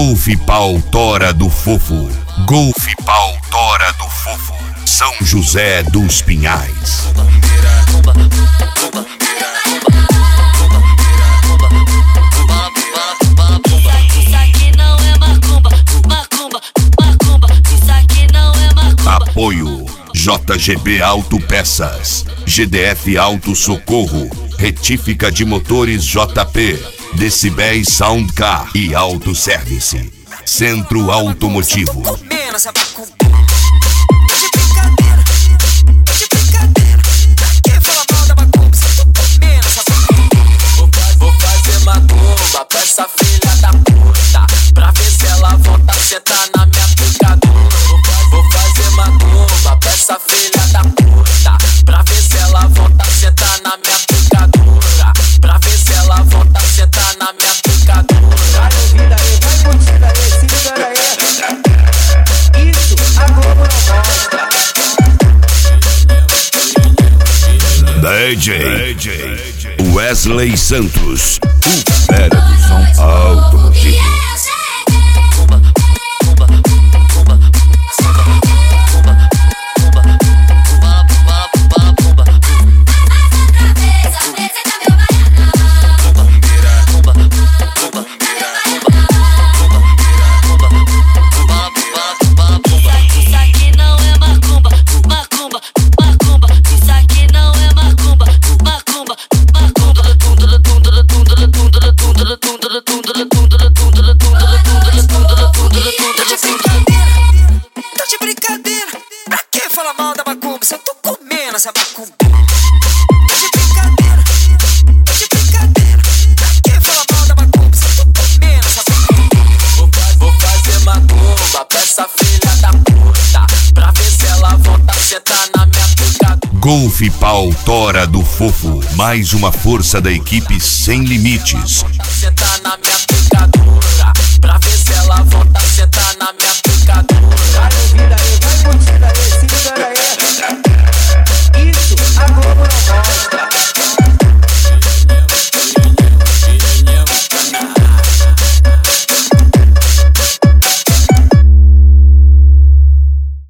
Golf Pau Tora do Fofo. Golf Pau Tora do Fofo. São José dos Pinhais. Apoio JGB Autopeças, GDF Auto Socorro, Retífica de Motores JP, Decibéis Sound Car e Autoservice. Centro Automotivo. Vou fazer macumba pra essa filha da puta, pra ver se ela volta a sentar na minha picadura. Vou fazer macumba pra essa filha da puta, pra ver se ela volta a sentar na minha picadura. Pra ver se ela volta a sentar na minha picadura. Vai ouvir aí, vai curtir aí, se liga aí. Isso a Globo não gosta. DJ Wesley Santos, o fera do som automotivo. Tô de brincadeira, pra que falar mal da macumba se eu tô comendo essa macumba? Tô de brincadeira, pra que falar mal da macumba se eu tô comendo essa macumba? Vou fazer macumba pra essa filha da puta, pra ver se ela volta a sentar na minha picadura. Golf Pau Tora do Fofo, mais uma força da equipe sem limites. Sentar na minha picadura, pra ver se ela volta a sentar na minha picadura.